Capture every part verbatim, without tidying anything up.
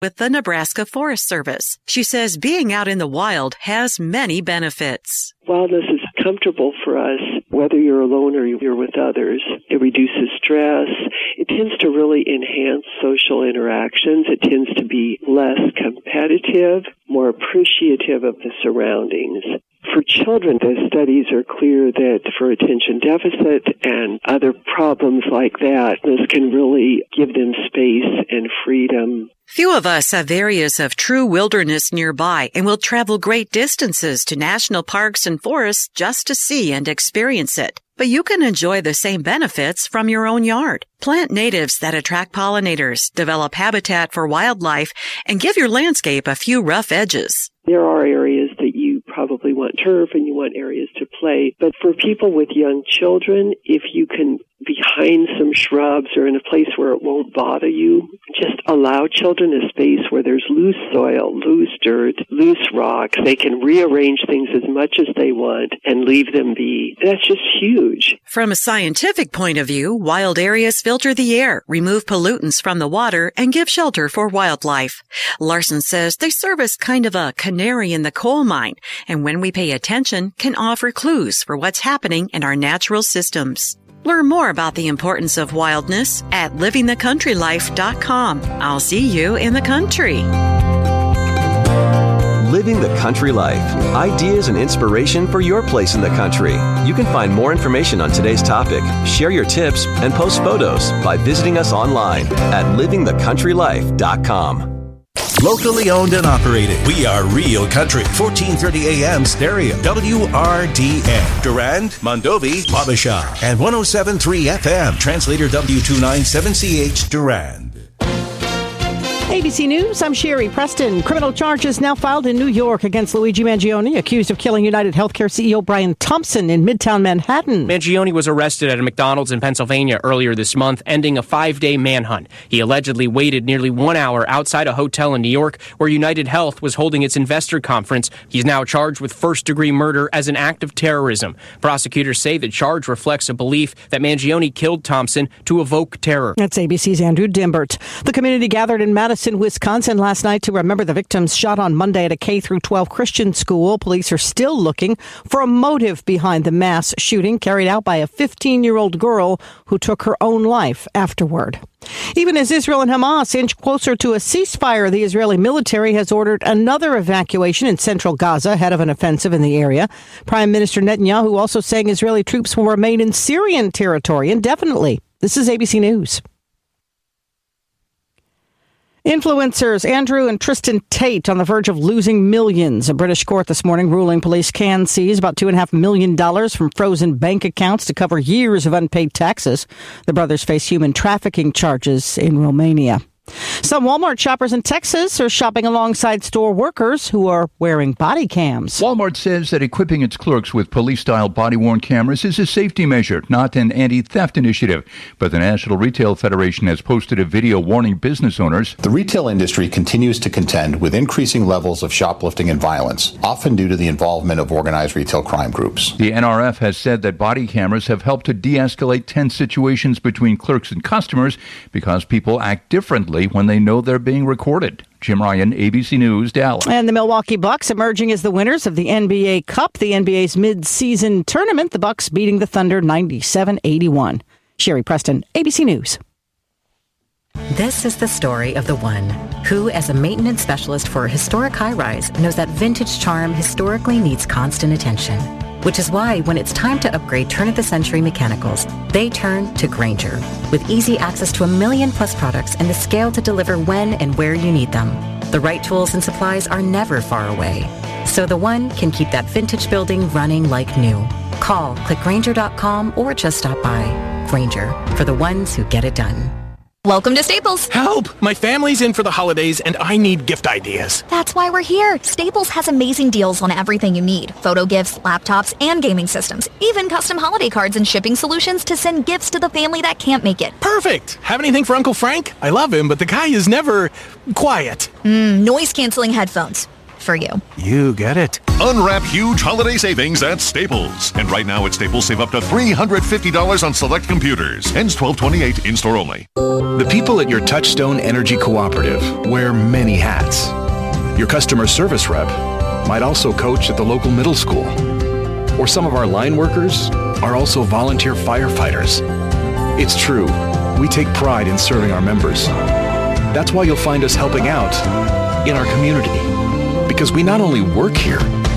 with the Nebraska Forest Service. She says being out in the wild has many benefits. Wildness is comfortable for us, whether you're alone or you're with others. It reduces stress. It tends to really enhance social interactions. It tends to be less competitive, more appreciative of the surroundings. For children, the studies are clear that for attention deficit and other problems like that, this can really give them space and freedom. Few of us have areas of true wilderness nearby and will travel great distances to national parks and forests just to see and experience it. But you can enjoy the same benefits from your own yard. Plant natives that attract pollinators, develop habitat for wildlife, and give your landscape a few rough edges. There are areas that you probably want turf and you want areas to play. But for people with young children, if you can behind some shrubs or in a place where it won't bother you, just allow children a space where there's loose soil, loose dirt, loose rocks. They can rearrange things as much as they want and leave them be. That's just huge. From a scientific point of view, wild areas filter the air, remove pollutants from the water, and give shelter for wildlife. Larson says they serve as kind of a canary in the coal mine, and when we pay attention, can offer clues for what's happening in our natural systems. Learn more about the importance of wildness at living the country life dot com. I'll see you in the country. Living the Country Life. Ideas and inspiration for your place in the country. You can find more information on today's topic, share your tips, and post photos by visiting us online at living the country life dot com. Locally owned and operated. We are Real Country. fourteen thirty A M stereo. W R D N. Durand, Mondovi, Wabasha. And one oh seven point three F M. Translator W two ninety-seven C H Durand. A B C News, I'm Sherry Preston. Criminal charges now filed in New York against Luigi Mangione, accused of killing United Healthcare C E O Brian Thompson in Midtown Manhattan. Mangione was arrested at a McDonald's in Pennsylvania earlier this month, ending a five-day manhunt. He allegedly waited nearly one hour outside a hotel in New York where United Health was holding its investor conference. He's now charged with first-degree murder as an act of terrorism. Prosecutors say the charge reflects a belief that Mangione killed Thompson to evoke terror. That's A B C's Andrew Dimbert. The community gathered in Madison, Wisconsin last night to remember the victims shot on Monday at a K through twelve Christian school. Police are still looking for a motive behind the mass shooting carried out by a fifteen-year-old girl who took her own life afterward. Even as Israel and Hamas inch closer to a ceasefire, the Israeli military has ordered another evacuation in central Gaza ahead of an offensive in the area. Prime Minister Netanyahu also saying Israeli troops will remain in Syrian territory indefinitely. This is A B C News. Influencers Andrew and Tristan Tate on the verge of losing millions. A British court this morning ruling police can seize about two and a half million dollars from frozen bank accounts to cover years of unpaid taxes. The brothers face human trafficking charges in Romania. Some Walmart shoppers in Texas are shopping alongside store workers who are wearing body cams. Walmart says that equipping its clerks with police-style body-worn cameras is a safety measure, not an anti-theft initiative. But the National Retail Federation has posted a video warning business owners. The retail industry continues to contend with increasing levels of shoplifting and violence, often due to the involvement of organized retail crime groups. The N R F has said that body cameras have helped to de-escalate tense situations between clerks and customers because people act differently when they know they're being recorded. Jim Ryan, A B C News, Dallas. And the Milwaukee Bucks emerging as the winners of the N B A Cup, the N B A's mid-season tournament. The Bucks beating the Thunder ninety-seven eighty-one. Sherry Preston, A B C News. This is the story of the one who, as a maintenance specialist for a historic high-rise, knows that vintage charm historically needs constant attention. Which is why when it's time to upgrade turn-of-the-century mechanicals, they turn to Grainger. With easy access to a million plus products and the scale to deliver when and where you need them. The right tools and supplies are never far away. So the one can keep that vintage building running like new. Call, click Grainger dot com, or just stop by. Grainger, for the ones who get it done. Welcome to Staples. Help! My family's in for the holidays and I need gift ideas. That's why we're here. Staples has amazing deals on everything you need. Photo gifts, laptops, and gaming systems. Even custom holiday cards and shipping solutions to send gifts to the family that can't make it. Perfect! Have anything for Uncle Frank? I love him, but the guy is never quiet. Mm, noise-canceling headphones. for you. You get it. Unwrap huge holiday savings at Staples. And right now at Staples, save up to three hundred fifty dollars on select computers. Ends twelve twenty-eight, in-store only. The people at your Touchstone Energy Cooperative wear many hats. Your customer service rep might also coach at the local middle school. Or some of our line workers are also volunteer firefighters. It's true, we take pride in serving our members. That's why you'll find us helping out in our community. Because we not only work here,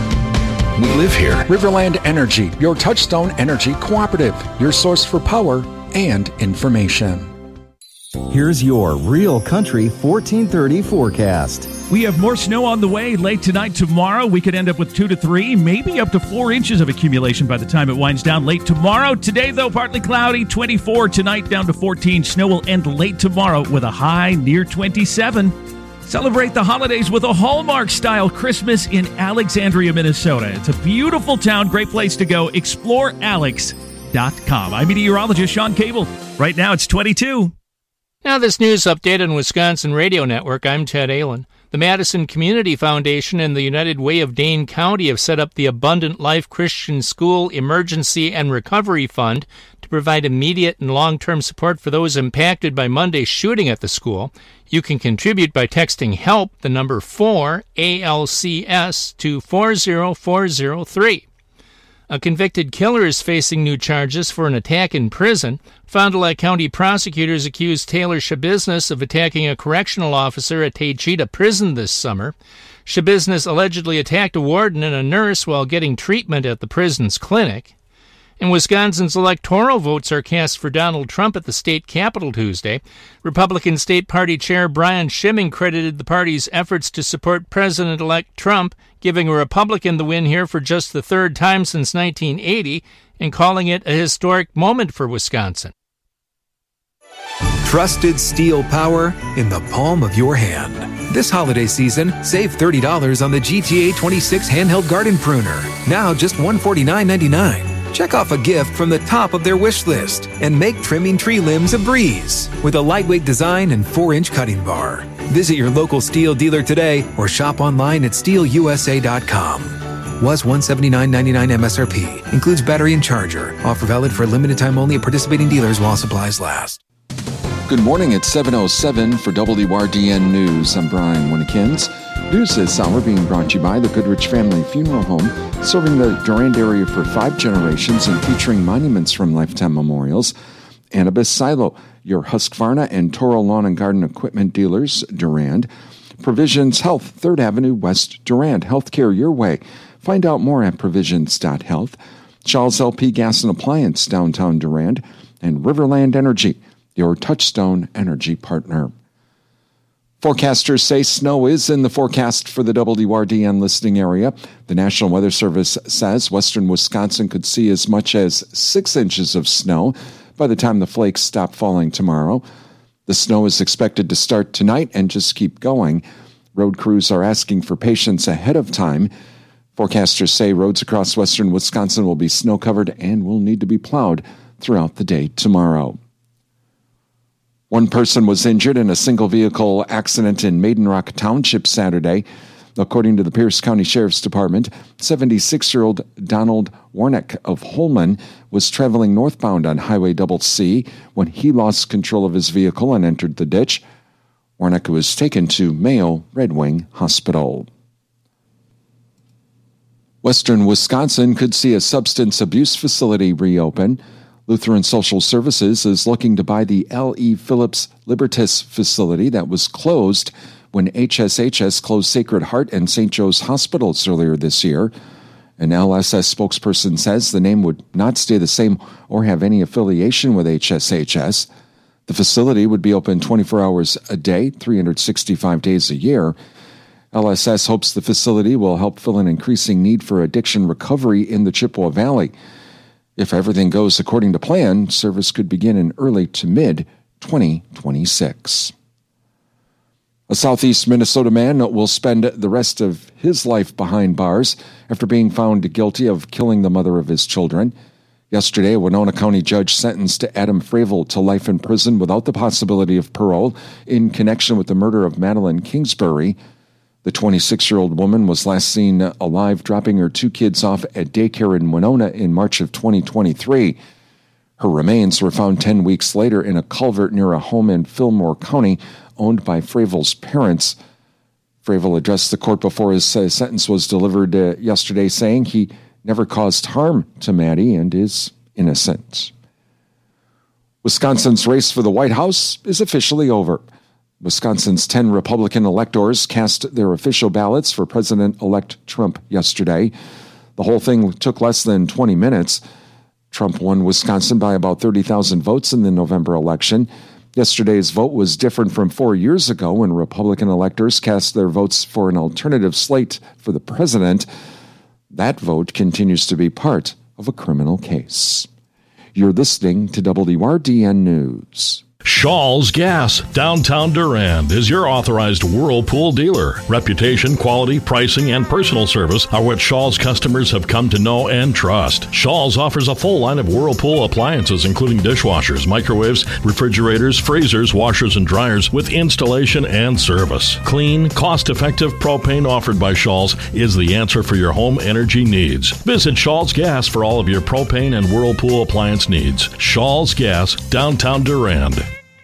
we live here. Riverland Energy, your Touchstone Energy Cooperative, your source for power and information. Here's your Real Country fourteen thirty forecast. We have more snow on the way late tonight, tomorrow. We could end up with two to three, maybe up to four inches of accumulation by the time it winds down late tomorrow. Today, though, partly cloudy, twenty-four tonight, down to fourteen. Snow will end late tomorrow with a high near twenty-seven. Celebrate the holidays with a Hallmark-style Christmas in Alexandria, Minnesota. It's a beautiful town, great place to go. explore alex dot com. I'm meteorologist Sean Cable. Right now, it's twenty-two. Now this news update on Wisconsin Radio Network. I'm Ted Allen. The Madison Community Foundation and the United Way of Dane County have set up the Abundant Life Christian School Emergency and Recovery Fund to provide immediate and long-term support for those impacted by Monday's shooting at the school. You can contribute by texting HELP, the number four, A L C S, to four zero four zero three. A convicted killer is facing new charges for an attack in prison. Fond du Lac County prosecutors accused Taylor Shabiznes of attacking a correctional officer at Taycheedah Prison this summer. Shabiznes allegedly attacked a warden and a nurse while getting treatment at the prison's clinic. And Wisconsin's electoral votes are cast for Donald Trump at the state capitol Tuesday. Republican State Party Chair Brian Schimming credited the party's efforts to support President-elect Trump, giving a Republican the win here for just the third time since nineteen eighty, and calling it a historic moment for Wisconsin. Trusted steel power in the palm of your hand. This holiday season, save thirty dollars on the G T A twenty-six handheld garden pruner. Now just one hundred forty-nine ninety-nine. Check off a gift from the top of their wish list and make trimming tree limbs a breeze with a lightweight design and four inch cutting bar. Visit your local Steel dealer today or shop online at steel u s a dot com. Was one hundred seventy-nine ninety-nine M S R P. Includes battery and charger. Offer valid for a limited time only at participating dealers while supplies last. Good morning, it's seven oh seven for W R D N News. I'm Brian Winnekins. News this hour being brought to you by the Goodrich Family Funeral Home, serving the Durand area for five generations and featuring monuments from Lifetime Memorials. Annabis Silo, your Husqvarna and Toro Lawn and Garden Equipment dealers, Durand. Provisions Health, third Avenue West, Durand. Healthcare your way. Find out more at provisions dot health. Charles L P Gas and Appliance, downtown Durand. And Riverland Energy, your Touchstone Energy partner. Forecasters say snow is in the forecast for the W R D N listening area. The National Weather Service says western Wisconsin could see as much as six inches of snow by the time the flakes stop falling tomorrow. The snow is expected to start tonight and just keep going. Road crews are asking for patience ahead of time. Forecasters say roads across western Wisconsin will be snow-covered and will need to be plowed throughout the day tomorrow. One person was injured in a single-vehicle accident in Maiden Rock Township Saturday. According to the Pierce County Sheriff's Department, seventy-six-year-old Donald Warnick of Holman was traveling northbound on Highway Double C when he lost control of his vehicle and entered the ditch. Warnick was taken to Mayo Red Wing Hospital. Western Wisconsin could see a substance abuse facility reopen. Lutheran Social Services is looking to buy the L E. Phillips Libertas facility that was closed when H S H S closed Sacred Heart and Saint Joe's hospitals earlier this year. An L S S spokesperson says the name would not stay the same or have any affiliation with H S H S. The facility would be open twenty-four hours a day, three hundred sixty-five days a year. L S S hopes the facility will help fill an increasing need for addiction recovery in the Chippewa Valley. If everything goes according to plan, service could begin in early to mid twenty twenty-six. A southeast Minnesota man will spend the rest of his life behind bars after being found guilty of killing the mother of his children. Yesterday, a Winona County judge sentenced Adam Fravel to life in prison without the possibility of parole in connection with the murder of Madeline Kingsbury. The twenty-six-year-old woman was last seen alive dropping her two kids off at daycare in Winona in March of twenty twenty-three. Her remains were found ten weeks later in a culvert near a home in Fillmore County owned by Fravel's parents. Fravel addressed the court before his uh, sentence was delivered uh, yesterday, saying he never caused harm to Maddie and is innocent. Wisconsin's race for the White House is officially over. Wisconsin's ten Republican electors cast their official ballots for President-elect Trump yesterday. The whole thing took less than twenty minutes. Trump won Wisconsin by about thirty thousand votes in the November election. Yesterday's vote was different from four years ago when Republican electors cast their votes for an alternative slate for the president. That vote continues to be part of a criminal case. You're listening to W R D N News. Shaw's Gas, downtown Durand, is your authorized Whirlpool dealer. Reputation, quality, pricing, and personal service are what Shaw's customers have come to know and trust. Shaw's offers a full line of Whirlpool appliances, including dishwashers, microwaves, refrigerators, freezers, washers, and dryers, with installation and service. Clean, cost-effective propane offered by Shaw's is the answer for your home energy needs. Visit Shaw's Gas for all of your propane and Whirlpool appliance needs. Shaw's Gas, downtown Durand.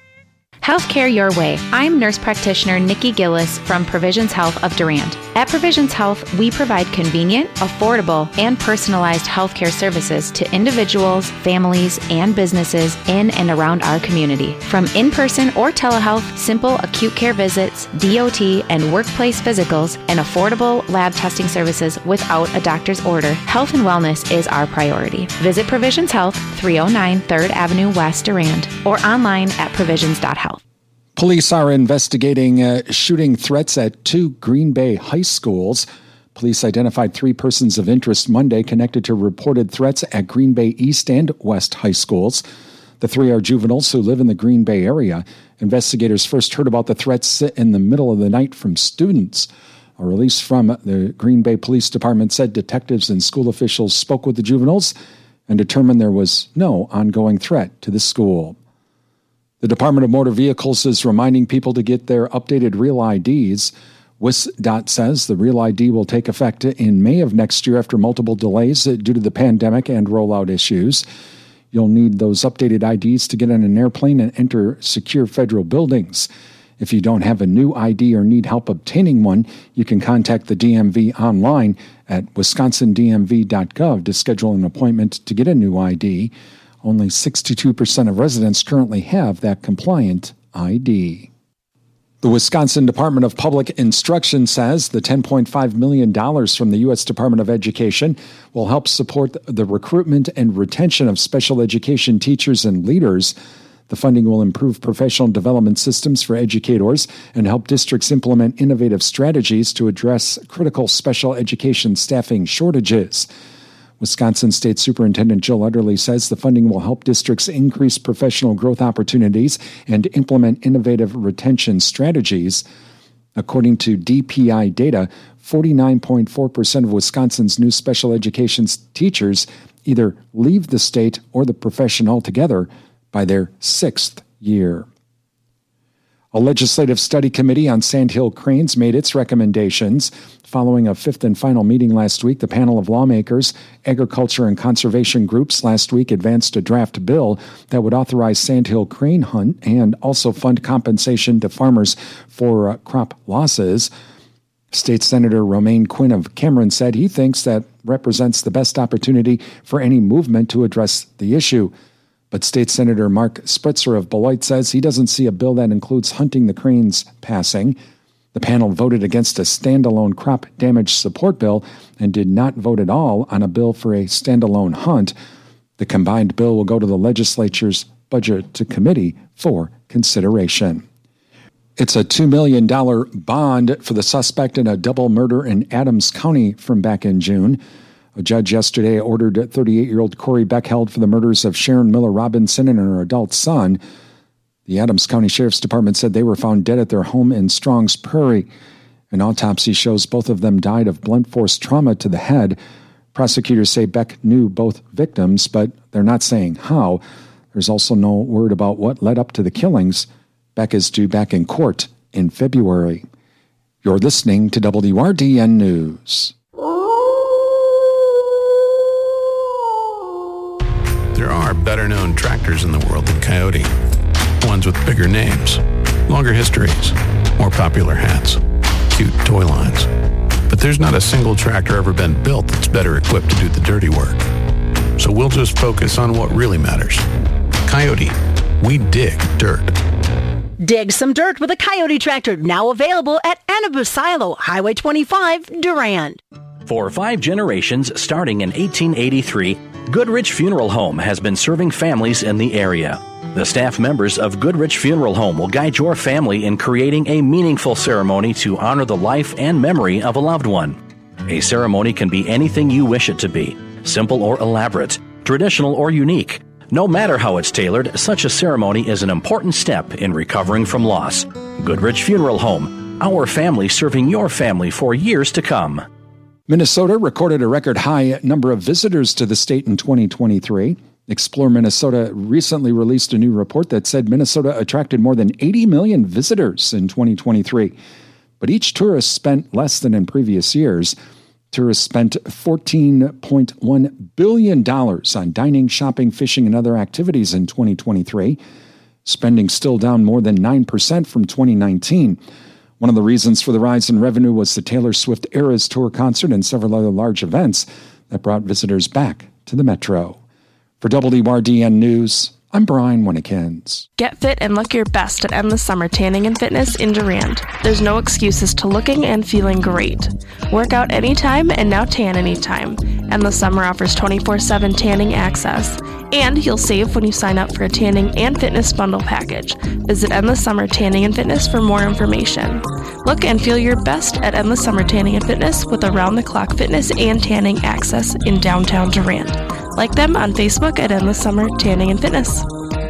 Healthcare your way. I'm nurse practitioner Nikki Gillis from Provisions Health of Durand. At Provisions Health, we provide convenient, affordable, and personalized healthcare services to individuals, families, and businesses in and around our community. From in-person or telehealth, simple acute care visits, D O T, and workplace physicals, and affordable lab testing services without a doctor's order, health and wellness is our priority. Visit Provisions Health, three oh nine third Avenue West, Durand, or online at provisions dot health. Police are investigating uh, shooting threats at two Green Bay high schools. Police identified three persons of interest Monday connected to reported threats at Green Bay East and West high schools. The three are juveniles who live in the Green Bay area. Investigators first heard about the threats in the middle of the night from students. A release from the Green Bay Police Department said detectives and school officials spoke with the juveniles and determined there was no ongoing threat to the school. The Department of Motor Vehicles is reminding people to get their updated Real I Ds. W I S D O T says the Real I D will take effect in May of next year after multiple delays due to the pandemic and rollout issues. You'll need those updated I Ds to get on an airplane and enter secure federal buildings. If you don't have a new I D or need help obtaining one, you can contact the D M V online at wisconsin d m v dot gov to schedule an appointment to get a new I D. Only sixty-two percent of residents currently have that compliant I D. The Wisconsin Department of Public Instruction says the ten point five million dollars from the U S Department of Education will help support the recruitment and retention of special education teachers and leaders. The funding will improve professional development systems for educators and help districts implement innovative strategies to address critical special education staffing shortages. Wisconsin State Superintendent Jill Utterly says the funding will help districts increase professional growth opportunities and implement innovative retention strategies. According to D P I data, forty-nine point four percent of Wisconsin's new special education teachers either leave the state or the profession altogether by their sixth year. A legislative study committee on sandhill cranes made its recommendations. Following a fifth and final meeting last week, the panel of lawmakers, agriculture, and conservation groups last week advanced a draft bill that would authorize sandhill crane hunt and also fund compensation to farmers for uh, crop losses. State Senator Romaine Quinn of Cameron said he thinks that represents the best opportunity for any movement to address the issue. But State Senator Mark Spritzer of Beloit says he doesn't see a bill that includes hunting the cranes passing. The panel voted against a standalone crop damage support bill and did not vote at all on a bill for a standalone hunt. The combined bill will go to the legislature's budget committee for consideration. It's a two million dollars bond for the suspect in a double murder in Adams County from back in June. A judge yesterday ordered thirty-eight-year-old Corey Beck held for the murders of Sharon Miller Robinson and her adult son. The Adams County Sheriff's Department said they were found dead at their home in Strongs Prairie. An autopsy shows both of them died of blunt force trauma to the head. Prosecutors say Beck knew both victims, but they're not saying how. There's also no word about what led up to the killings. Beck is due back in court in February. You're listening to W R D N News. There are better-known tractors in the world than Coyote. Ones with bigger names, longer histories, more popular hats, cute toy lines. But there's not a single tractor ever been built that's better equipped to do the dirty work. So we'll just focus on what really matters. Coyote, we dig dirt. Dig some dirt with a Coyote tractor, now available at Anabu Silo, Highway twenty-five, Durand. For five generations, starting in eighteen eighty-three, Goodrich Funeral Home has been serving families in the area. The staff members of Goodrich Funeral Home will guide your family in creating a meaningful ceremony to honor the life and memory of a loved one. A ceremony can be anything you wish it to be, simple or elaborate, traditional or unique. No matter how it's tailored, such a ceremony is an important step in recovering from loss. Goodrich Funeral Home, our family serving your family for years to come. Minnesota recorded a record high number of visitors to the state in twenty twenty-three. Explore Minnesota recently released a new report that said Minnesota attracted more than eighty million visitors in twenty twenty-three. But each tourist spent less than in previous years. Tourists spent fourteen point one billion dollars on dining, shopping, fishing, and other activities in twenty twenty-three. Spending still down more than nine percent from twenty nineteen. One of the reasons for the rise in revenue was the Taylor Swift Eras Tour concert and several other large events that brought visitors back to the metro. For W R D N News, I'm Brian Winnikins. Get fit and look your best at Endless Summer Tanning and Fitness in Durand. There's no excuses to looking and feeling great. Work out anytime and now tan anytime. Endless Summer offers twenty-four seven tanning access. And you'll save when you sign up for a tanning and fitness bundle package. Visit Endless Summer Tanning and Fitness for more information. Look and feel your best at Endless Summer Tanning and Fitness with around-the-clock fitness and tanning access in downtown Durand. Like them on Facebook at Endless Summer Tanning and Fitness.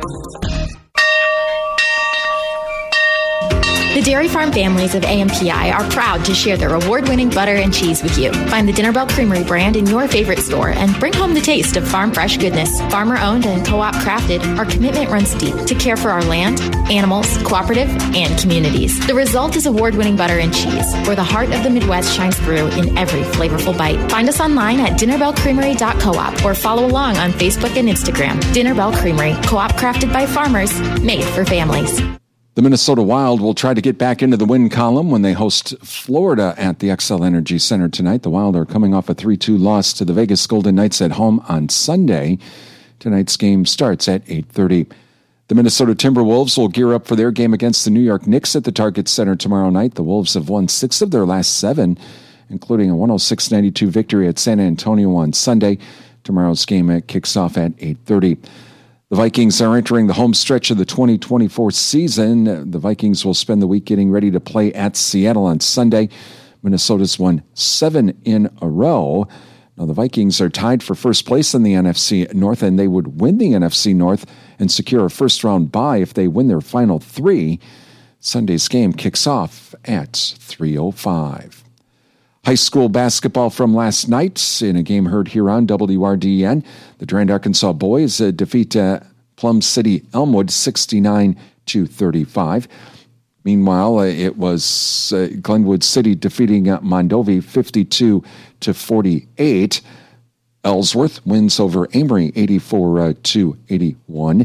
The Dairy Farm families of A M P I are proud to share their award-winning butter and cheese with you. Find the Dinner Bell Creamery brand in your favorite store and bring home the taste of farm fresh goodness. Farmer-owned and co-op crafted, our commitment runs deep to care for our land, animals, cooperative, and communities. The result is award-winning butter and cheese, where the heart of the Midwest shines through in every flavorful bite. Find us online at dinner bell creamery dot coop or follow along on Facebook and Instagram. Dinner Bell Creamery, co-op crafted by farmers, made for families. The Minnesota Wild will try to get back into the win column when they host Florida at the Xcel Energy Center tonight. The Wild are coming off a three two loss to the Vegas Golden Knights at home on Sunday. Tonight's game starts at eight thirty. The Minnesota Timberwolves will gear up for their game against the New York Knicks at the Target Center tomorrow night. The Wolves have won six of their last seven, including a one oh six ninety-two victory at San Antonio on Sunday. Tomorrow's game kicks off at eight thirty. The Vikings are entering the home stretch of the twenty twenty-four season. The Vikings will spend the week getting ready to play at Seattle on Sunday. Minnesota's won seven in a row. Now, the Vikings are tied for first place in the N F C North, and they would win the N F C North and secure a first-round bye if they win their final three. Sunday's game kicks off at three oh five. High school basketball from last night in a game heard here on W R D N. The Durand, Arkansas boys uh, defeat uh, Plum City Elmwood sixty-nine to thirty-five. Meanwhile, uh, it was uh, Glenwood City defeating uh, Mondovi fifty-two to forty-eight. Ellsworth wins over Amory eighty-four to eighty-one.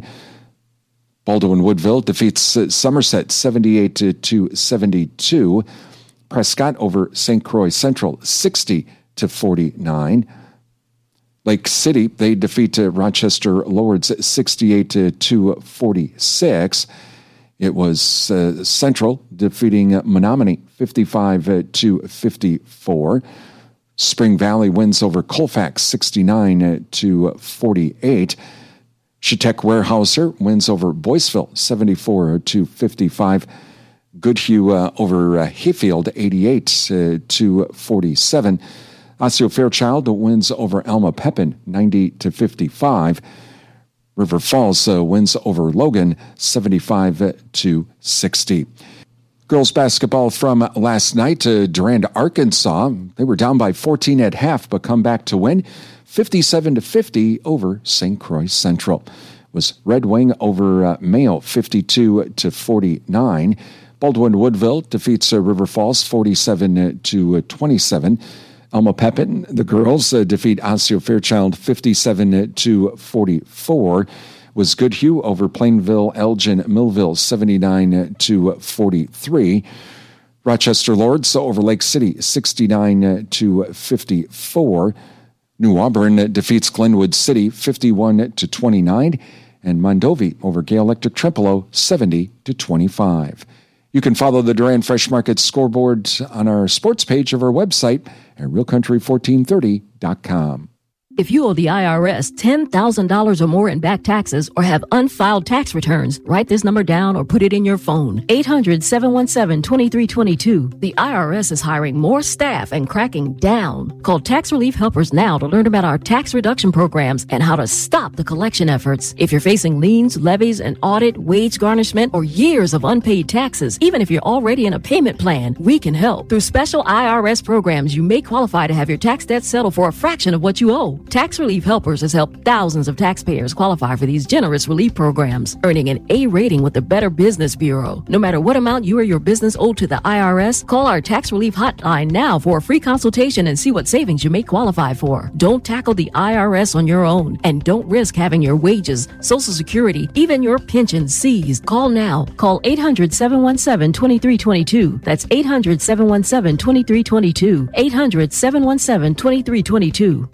Baldwin Woodville defeats uh, Somerset seventy-eight to seventy-two. Prescott over Saint Croix Central, sixty to forty-nine. Lake City, they defeat uh, Rochester Lowards, sixty-eight to forty-six. It was uh, Central defeating uh, Menominee, fifty-five to fifty-four. Spring Valley wins over Colfax, sixty-nine to forty-eight. Chautauqua Weyerhaeuser wins over Boyceville, seventy-four to fifty-five. Goodhue uh, over uh, Hayfield, eighty-eight uh, to forty-seven. Osseo Fairchild wins over Alma Pepin, ninety to fifty-five. River Falls uh, wins over Logan, seventy-five to sixty. Girls basketball from last night, uh, Durand, Arkansas. They were down by fourteen at half, but come back to win, fifty-seven to fifty over Saint Croix Central. It was Red Wing over uh, Mayo, fifty-two to forty-nine. Baldwin-Woodville defeats uh, River Falls forty-seven to twenty-seven. Alma Pepin, the girls, uh, defeat Osseo Fairchild fifty-seven to forty-four. Was Goodhue over Plainville Elgin Millville seventy-nine to forty-three. Rochester Lords over Lake City sixty-nine to fifty-four. New Auburn defeats Glenwood City fifty-one to twenty-nine. And Mondovi over Gale Electric Trempealeau seventy to twenty-five. You can follow the Durand Fresh Market scoreboard on our sports page of our website at real country fourteen thirty dot com. If you owe the I R S ten thousand dollars or more in back taxes or have unfiled tax returns, write this number down or put it in your phone. eight hundred, seven one seven, two three two two. The I R S is hiring more staff and cracking down. Call Tax Relief Helpers now to learn about our tax reduction programs and how to stop the collection efforts. If you're facing liens, levies, an audit, wage garnishment, or years of unpaid taxes, even if you're already in a payment plan, we can help. Through special I R S programs, you may qualify to have your tax debt settled for a fraction of what you owe. Tax Relief Helpers has helped thousands of taxpayers qualify for these generous relief programs, earning an A rating with the Better Business Bureau. No matter what amount you or your business owe to the I R S, call our Tax Relief Hotline now for a free consultation and see what savings you may qualify for. Don't tackle the I R S on your own, and don't risk having your wages, Social Security, even your pension seized. Call now. Call eight hundred, seven one seven, two three two two. That's eight hundred, seven one seven, two three two two. eight hundred, seven one seven, two three two two.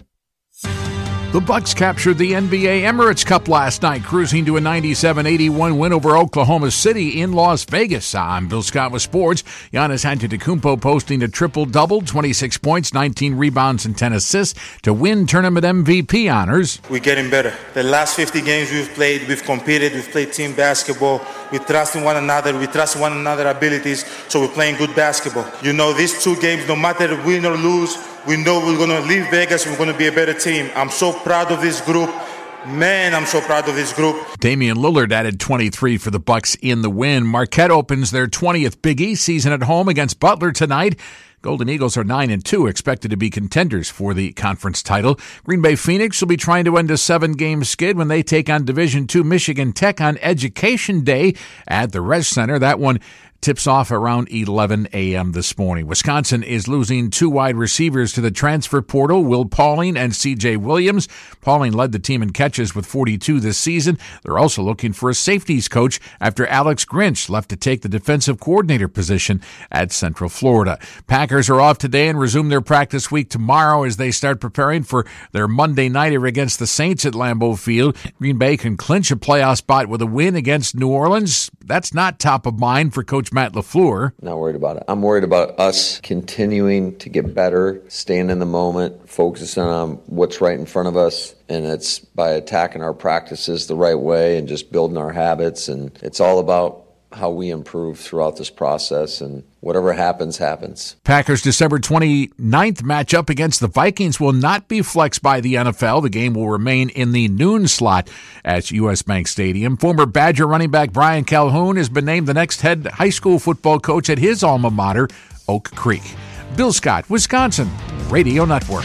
The Bucks captured the N B A Emirates Cup last night, cruising to a ninety-seven eighty-one win over Oklahoma City in Las Vegas. I'm Bill Scott with sports. Giannis Antetokounmpo posting a triple-double, twenty-six points, nineteen rebounds, and ten assists to win tournament M V P honors. We're getting better. The last fifty games we've played, we've competed, we've played team basketball. We trust in one another, we trust one another's abilities, so we're playing good basketball. You know, these two games, no matter win or lose, we know we're going to leave Vegas, we're going to be a better team. I'm so proud of this group. Man, I'm so proud of this group. Damian Lillard added twenty-three for the Bucks in the win. Marquette opens their twentieth Big East season at home against Butler tonight. Golden Eagles are nine and two, expected to be contenders for the conference title. Green Bay Phoenix will be trying to end a seven-game skid when they take on Division two Michigan Tech on Education Day at the Res Center. That one tips off around eleven a.m. this morning. Wisconsin is losing two wide receivers to the transfer portal, Will Pauling and C J Williams. Pauling led the team in catches with forty-two this season. They're also looking for a safeties coach after Alex Grinch left to take the defensive coordinator position at Central Florida. Packers are off today and resume their practice week tomorrow as they start preparing for their Monday nighter against the Saints at Lambeau Field. Green Bay can clinch a playoff spot with a win against New Orleans. That's not top of mind for Coach Matt LaFleur. Not worried about it. I'm worried about us continuing to get better, staying in the moment, focusing on what's right in front of us. And it's by attacking our practices the right way and just building our habits. And it's all about how we improve throughout this process, and whatever happens, happens. Packers' December twenty-ninth matchup against the Vikings will not be flexed by the N F L. The game will remain in the noon slot at U S Bank Stadium. Former Badger running back Brian Calhoun has been named the next head high school football coach at his alma mater, Oak Creek. Bill Scott, Wisconsin Radio Network.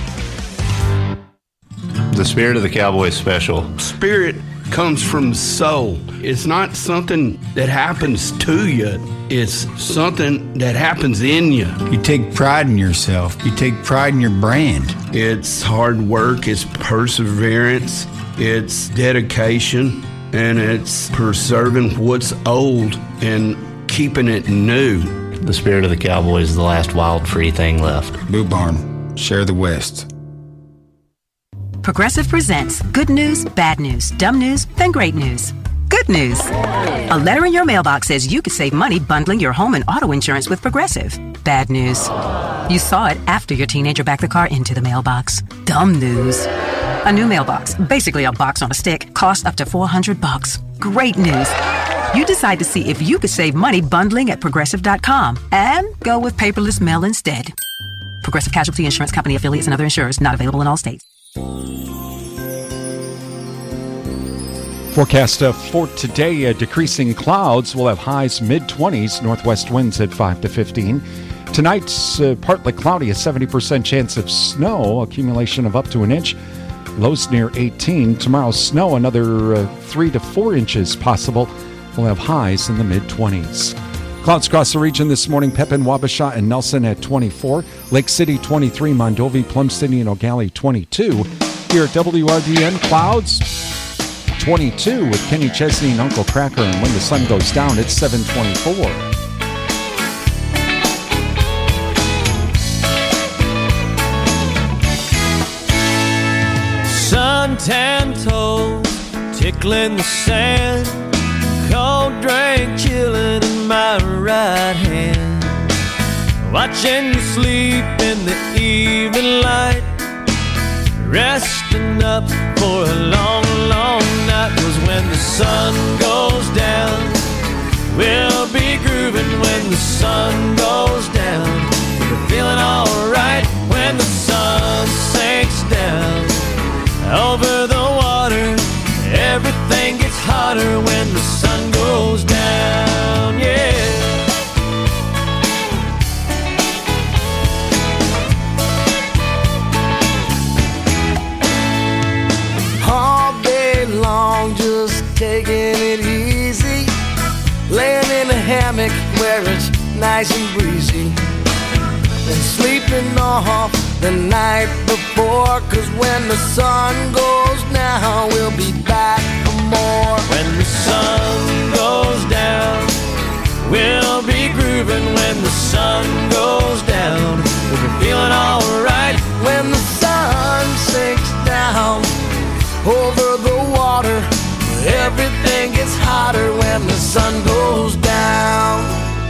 The spirit of the Cowboys special. Spirit comes from soul. It's not something that happens to you. It's something that happens in you. You take pride in yourself. You take pride in your brand. It's hard work. It's perseverance. It's dedication. And it's preserving what's old and keeping it new. The spirit of the Cowboys is the last wild, free thing left. Boot Barn. Share the West. Progressive presents good news, bad news, dumb news, then great news. Good news. A letter in your mailbox says you could save money bundling your home and auto insurance with Progressive. Bad news. You saw it after your teenager backed the car into the mailbox. Dumb news. A new mailbox, basically a box on a stick, costs up to four hundred bucks. Great news. You decide to see if you could save money bundling at progressive dot com and go with paperless mail instead. Progressive Casualty Insurance Company affiliates and other insurers not available in all states. Forecast uh, for today, uh, decreasing clouds. We'll have highs mid-twenties, northwest winds at five to fifteen. Tonight's uh, partly cloudy, a seventy percent chance of snow, accumulation of up to an inch. Lows near eighteen. Tomorrow's snow, another uh, three to four inches possible. We'll have highs in the mid-twenties. Clouds across the region this morning. Pepin, Wabasha, and Nelson at twenty-four. Lake City, twenty-three. Mondovi, Plum City, and O'Galley, twenty-two. Here at W R D N, clouds, twenty-two with Kenny Chesney and Uncle Cracker. And when the sun goes down, it's seven twenty-four. Suntan toes tickling the sand, cold drink chilling in my right hand, watching you sleep in the evening light, resting up for a long, long night. 'Cause when the sun goes down, we'll be grooving. When the sun goes down, we're feeling alright. When the sun sinks down over the water, everything gets hotter when the sun goes down, yeah. All day long, just taking it easy, laying in a hammock where it's nice and breezy, and sleeping off the night before. 'Cause when the sun goes down, we'll be back for more. When the sun goes down, we'll be grooving. When the sun goes down, we'll be feeling alright. When the sun sinks down over the water, everything gets hotter when the sun goes down.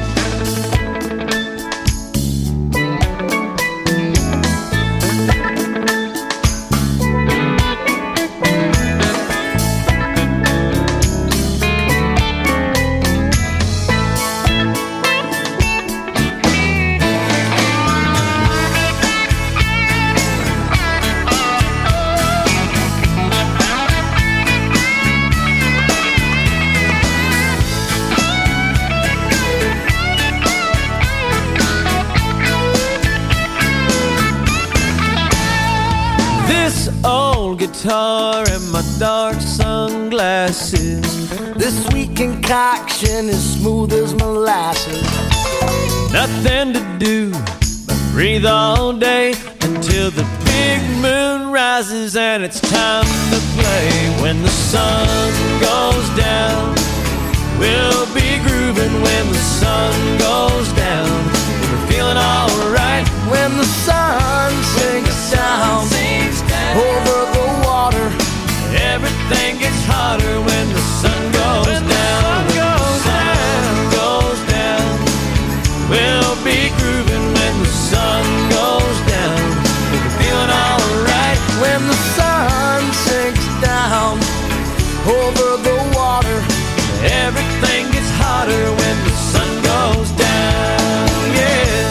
Guitar and my dark sunglasses, this sweet concoction is smooth as molasses. Nothing to do but breathe all day until the big moon rises and it's time to play. When the sun goes down, we'll be grooving. When the sun goes down, we're feeling alright. When the sun sinks down over the water, everything gets hotter when the sun goes when down. The sun goes when the sun down. goes down, we'll be grooving. When the sun goes down, we'll be feeling alright. When the sun sinks down over the water, everything gets hotter when the sun goes down, yeah.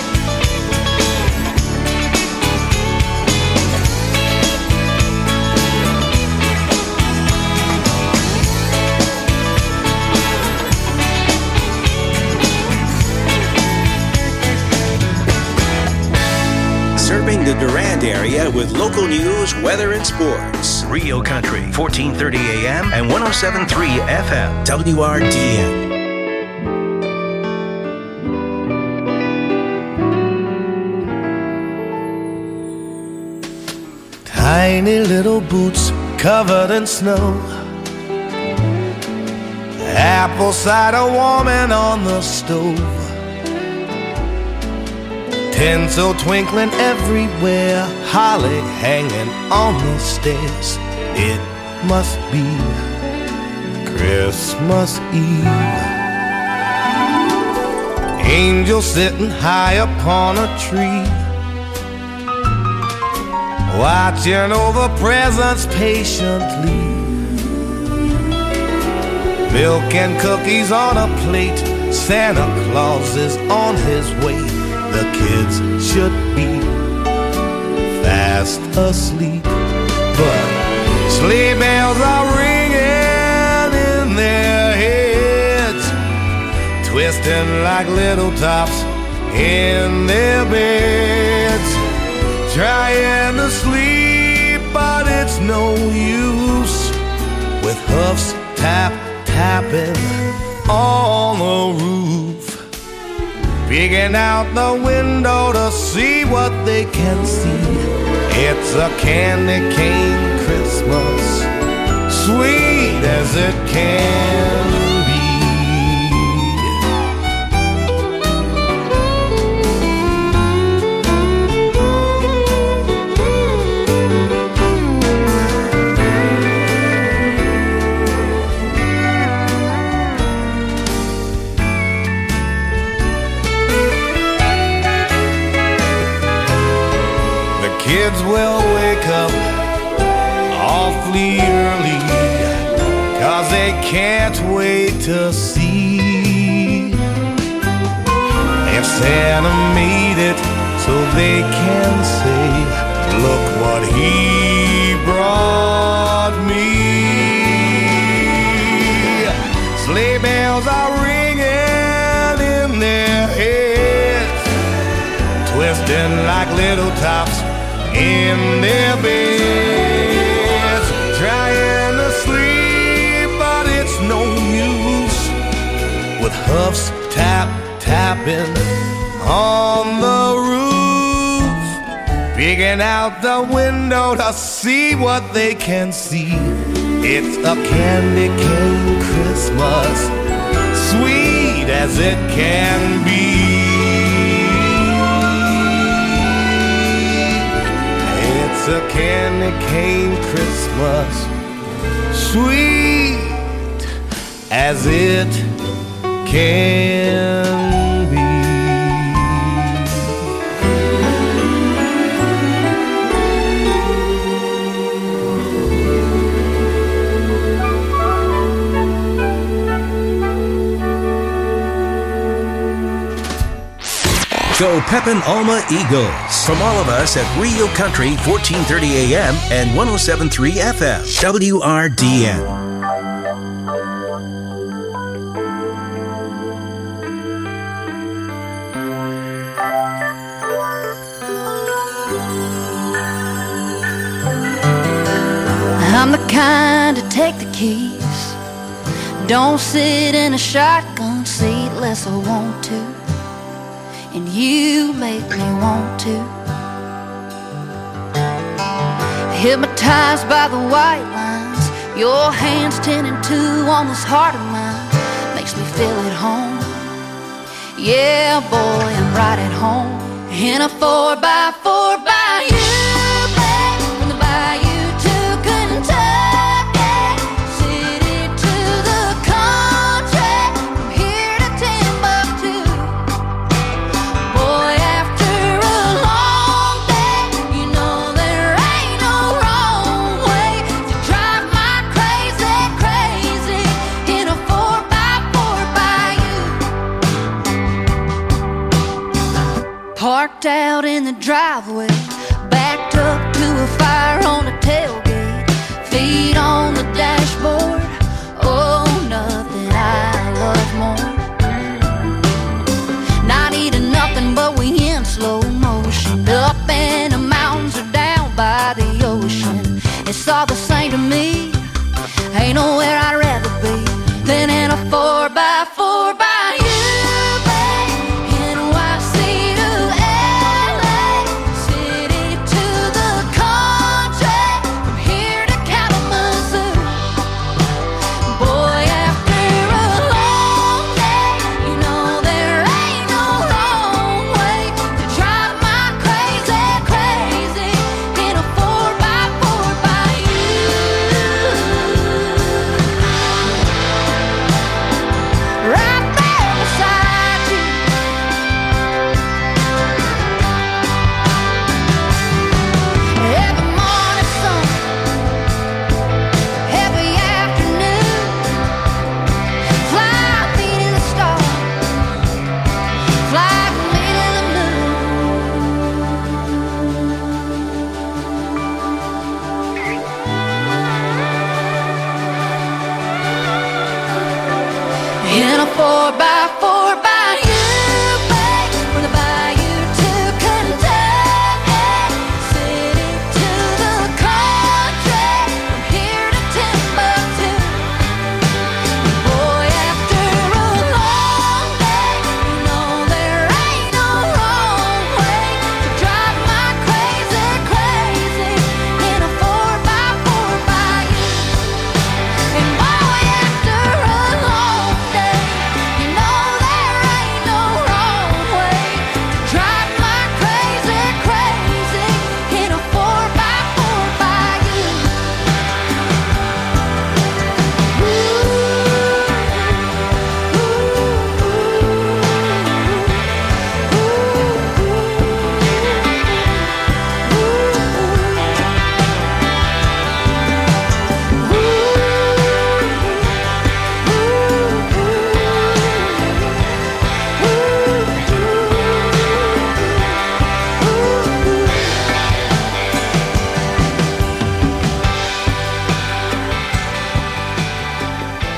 Serving the Durand area with local news, weather, and sports. Rio Country, fourteen thirty A M and one oh seven point three F M. W R D N. Tiny little boots covered in snow, apple cider warming on the stove, tinsel twinkling everywhere, holly hanging on the stairs. It must be Christmas Eve. Angel sitting high upon a tree, watching over presents patiently. Milk and cookies on a plate, Santa Claus is on his way. The kids should be fast asleep, but sleigh bells are ringing in their heads, twisting like little tops in their beds, trying to sleep, but it's no use, with hoofs tap tapping on the roof. peeking out the window to see what they can see. It's a candy cane Christmas, sweet as it can be. Kids will wake up awfully early, 'cause they can't wait to see if Santa made it, so they can say, look what he brought me. Sleigh bells are ringing in their heads, twisting like little tops in their beds, trying to sleep, but it's no use, with hoofs tap tapping on the roof, peeking out the window to see what they can see. It's a candy cane Christmas, sweet as it can be. It's a candy cane Christmas, sweet as it can be. Go Pepin Alma Eagles. From all of us at Rio Country, fourteen thirty A M and one oh seven point three F M, W R D N. I'm the kind to take the keys, don't sit in a shotgun seat unless I want to, and you make me want to. Hypnotized by the white lines, your hands ten and two on this heart of mine, makes me feel at home. Yeah, boy, I'm right at home in a four by four by you, babe, from the bayou to Kentucky, city to the country, from here to Timbuktu. Boy, after a long day, you know there ain't no wrong way to drive my crazy, crazy in a four by four by you. Parked out in the driveway, backed up to a fire on the tailgate, feet on the dashboard. Oh, nothing I love more. Not eating nothing, but we in slow motion, up in the mountains or down by the ocean. It's all the same to me. Ain't nowhere I'd rather be than in a four by four by you, babe. N Y C to L A, city to the country, from here to Kalamazoo.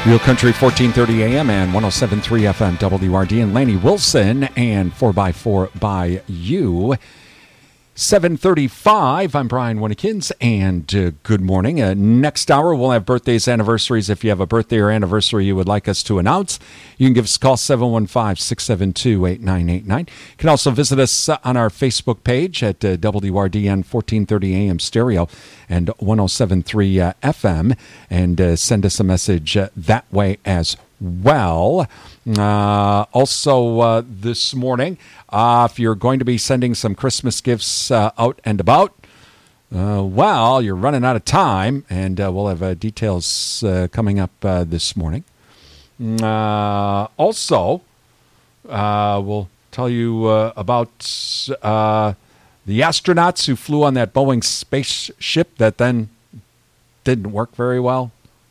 Real Country fourteen thirty A M and one oh seven point three F M W R D N. Laney Wilson and four by four by you. seven thirty-five, I'm Brian Winnekins, and uh, good morning. Uh, next hour, we'll have birthdays, anniversaries. If you have a birthday or anniversary you would like us to announce, you can give us a call, seven one five, six seven two, eight nine eight nine. You can also visit us on our Facebook page at uh, W R D N fourteen thirty A M stereo and one oh seven point three uh, F M, and uh, send us a message uh, that way as well. Uh, also, uh, this morning, uh, if you're going to be sending some Christmas gifts uh, out and about, uh, well, you're running out of time, and uh, we'll have uh, details uh, coming up uh, this morning. Uh, also, uh, we'll tell you uh, about uh, the astronauts who flew on that Boeing spaceship that then didn't work very well.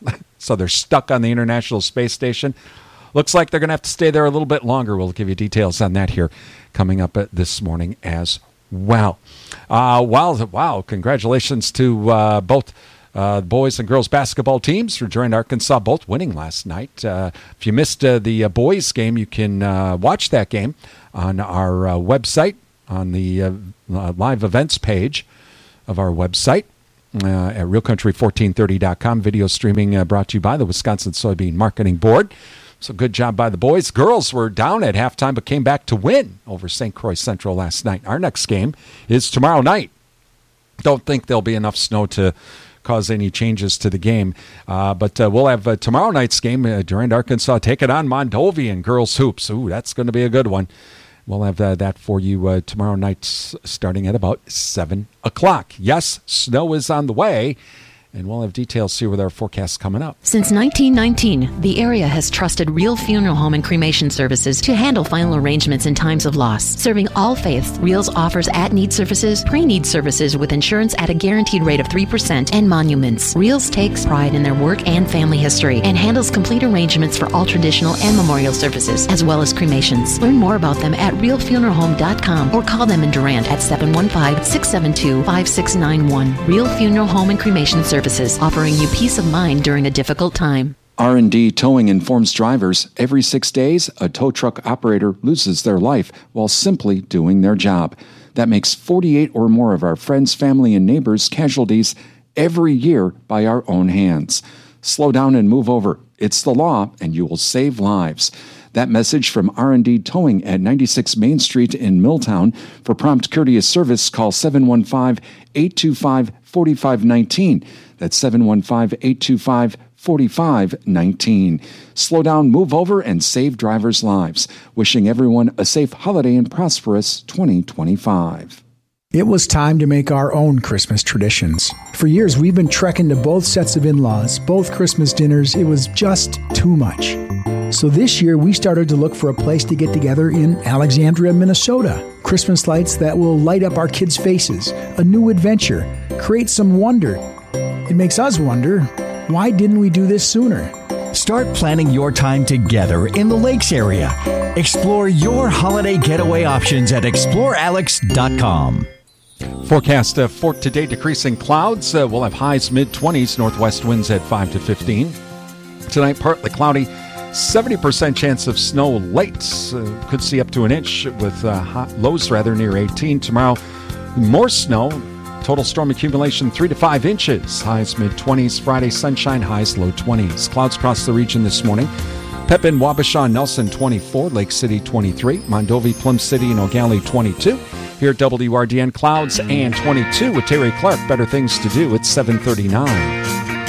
So they're stuck on the International Space Station. Looks like they're going to have to stay there a little bit longer. We'll give you details on that here coming up this morning as well. Uh, wow, wow, congratulations to uh, both uh, boys and girls basketball teams who joined Arkansas, both winning last night. Uh, if you missed uh, the uh, boys game, you can uh, watch that game on our uh, website, on the uh, uh, live events page of our website. Uh, at real country fourteen thirty dot com. Video streaming uh, brought to you by the Wisconsin Soybean Marketing Board. So good job by the boys. Girls were down at halftime but came back to win over Saint Croix Central last night. Our next game is tomorrow night. Don't think there'll be enough snow to cause any changes to the game. Uh, but uh, we'll have uh, tomorrow night's game. Uh, Durand, Arkansas, take it on Mondovi in girls hoops. Ooh, that's going to be a good one. We'll have uh, that for you uh, tomorrow night starting at about seven o'clock. Yes, snow is on the way, and we'll have details here with our forecast coming up. Since nineteen nineteen, the area has trusted Real Funeral Home and Cremation Services to handle final arrangements in times of loss. Serving all faiths, Reals offers at-need services, pre-need services with insurance at a guaranteed rate of three percent, and monuments. Reals takes pride in their work and family history and handles complete arrangements for all traditional and memorial services, as well as cremations. Learn more about them at real funeral home dot com or call them in Durand at seven one five, six seven two, five six nine one. Real Funeral Home and Cremation Services. Offering you peace of mind during a difficult time. R and D Towing informs drivers every six days a tow truck operator loses their life while simply doing their job. That makes forty-eight or more of our friends, family, and neighbors casualties every year by our own hands. Slow down and move over. It's the law, and you will save lives. That message from R and D Towing at ninety-six Main Street in Milltown. For prompt, courteous service, call seven one five, eight two five, four five one nine. That's seven one five, eight two five, four five one nine. Slow down, move over, and save drivers' lives. Wishing everyone a safe holiday and prosperous twenty twenty-five. It was time to make our own Christmas traditions. For years, we've been trekking to both sets of in-laws, both Christmas dinners. It was just too much. So this year, we started to look for a place to get together in Alexandria, Minnesota. Christmas lights that will light up our kids' faces. A new adventure. Create some wonder. It makes us wonder, why didn't we do this sooner? Start planning your time together in the Lakes area. Explore your holiday getaway options at explore alex dot com. Forecast uh, for today, decreasing clouds. Uh, we'll have highs mid-twenties, northwest winds at five to fifteen. Tonight, partly cloudy, seventy percent chance of snow late. Uh, could see up to an inch with uh, hot lows rather near eighteen. Tomorrow, more snow. Total storm accumulation three to five inches. Highs mid-twenties. Friday, sunshine, highs low twenties. Clouds across the region this morning. Pepin, Wabasha, Nelson twenty-four. Lake City twenty-three. Mondovi, Plum City, and O'Galley twenty-two. Here at W R D N, clouds and twenty-two with Terry Clark. Better things to do. It's seven thirty-nine.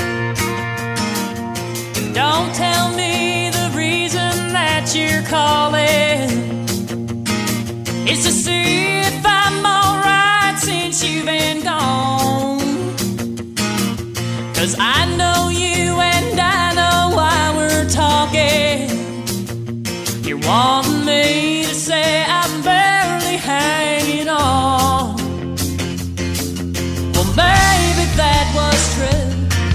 Don't tell me the reason that you're calling. It's to see if I'm alright since you've been gone. 'Cause I know you and I know why we're talking. You're wanting me to say I'm barely hanging on. Well, maybe that was true.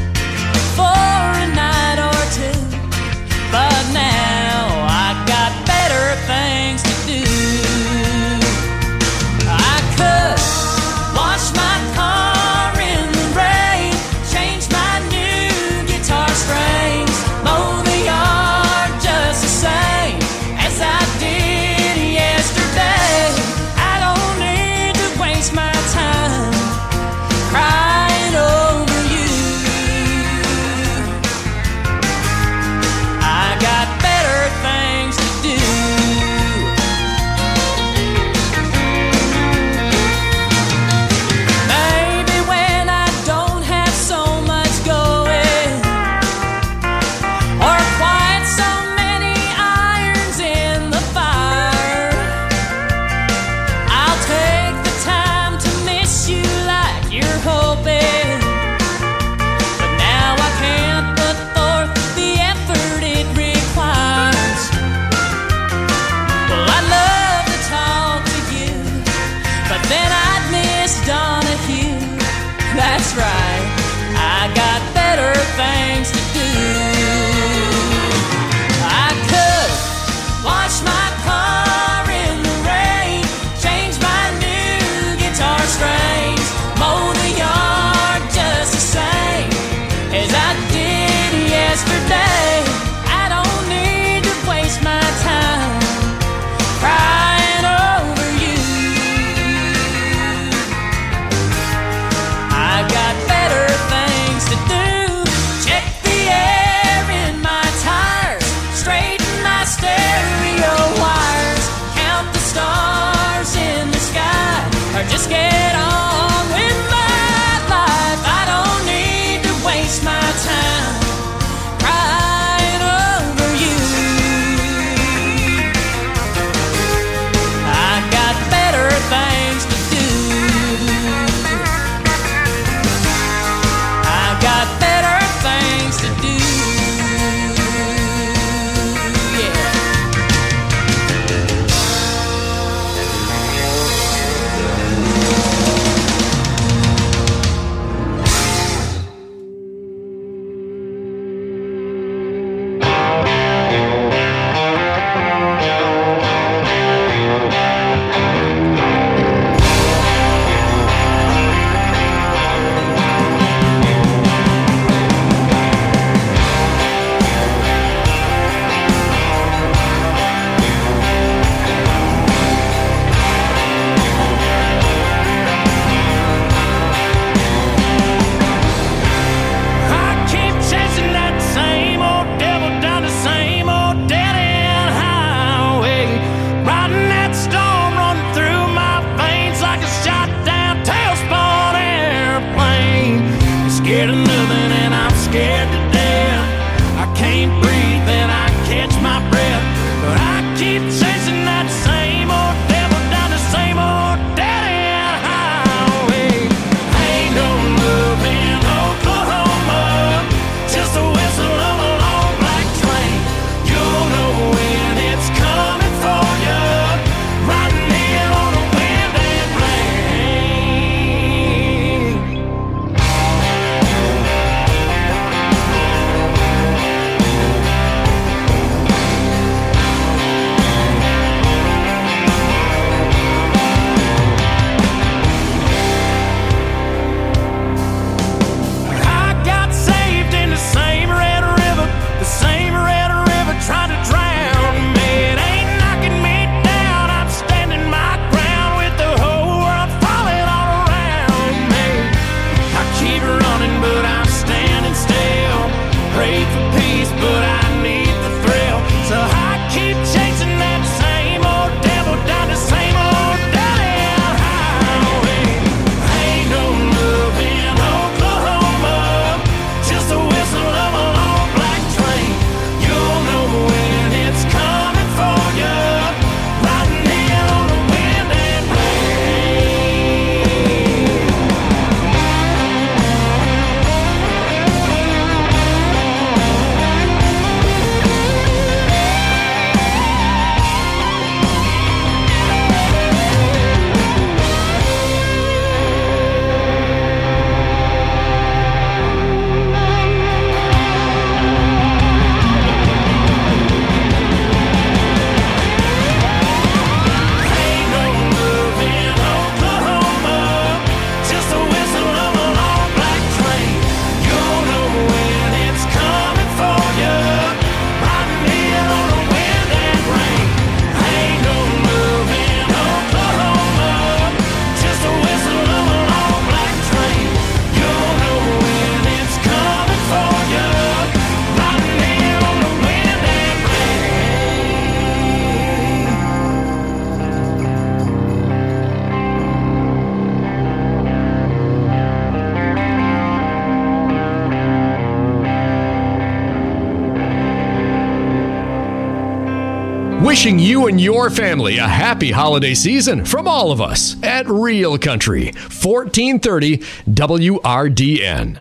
Wishing you and your family a happy holiday season from all of us at Real Country, fourteen thirty W R D N.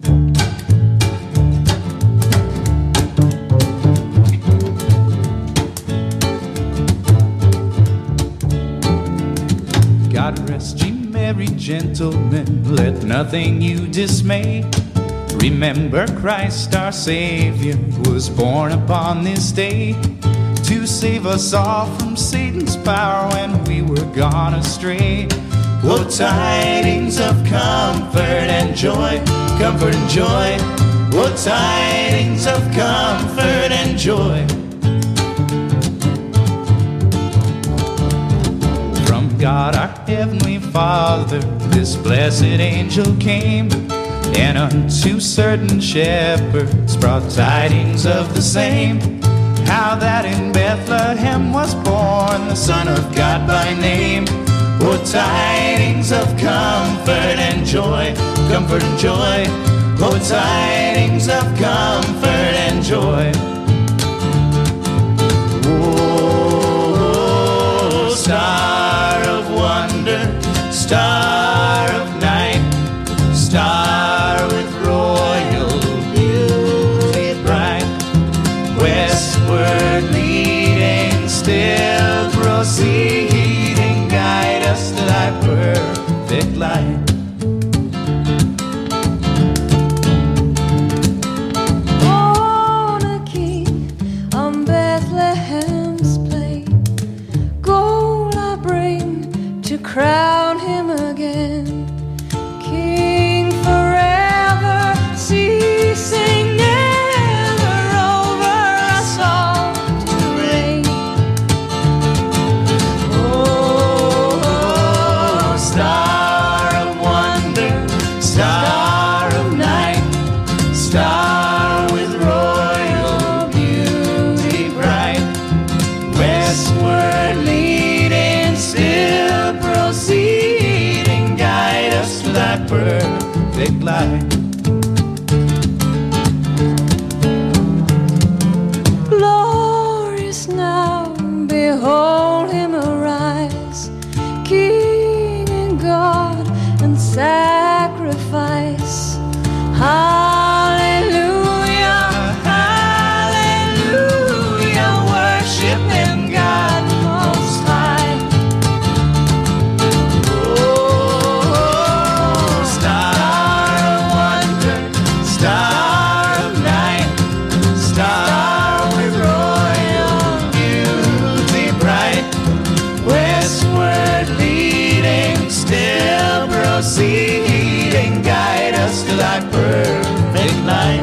God rest ye merry gentlemen, let nothing you dismay. Remember Christ our Savior was born upon this day to save us all from Satan's power when we were gone astray. Oh, tidings of comfort and joy, comfort and joy. Oh, tidings of comfort and joy. From God our Heavenly Father, this blessed angel came, and unto certain shepherds brought tidings of the same, how that in Bethlehem was born the Son of God by name. Oh, tidings of comfort and joy, comfort and joy. Oh, tidings of comfort and joy. Oh, star of wonder, star of night, star with royal beauty bright, westward leading, still proceeding, guide us to thy perfect light. Born a king on Bethlehem's plain, gold I bring to crown him again. King forever, ceasing never over us all to reign. Oh, star of wonder, star of night, star with royal beauty bright, westward leading, still proceeding, guide us to thy perfect light. Glorious now, behold him arise, King and God and sacrifice. Hallelujah, hallelujah, worship him, God most high. Oh, star of wonder, star of night, star with royal beauty bright, westward leading, still proceeding, guide us to thy perfect light.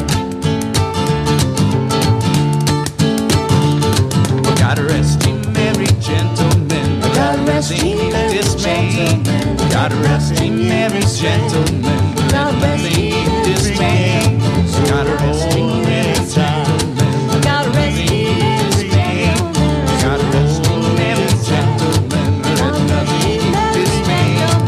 God rest ye merry gentlemen, God rest ye merry gentlemen, God rest ye merry gentlemen, God rest ye dismay. God rest ye merry gentlemen, God rest ye dismay. God rest ye merry gentlemen, let nothing dismay.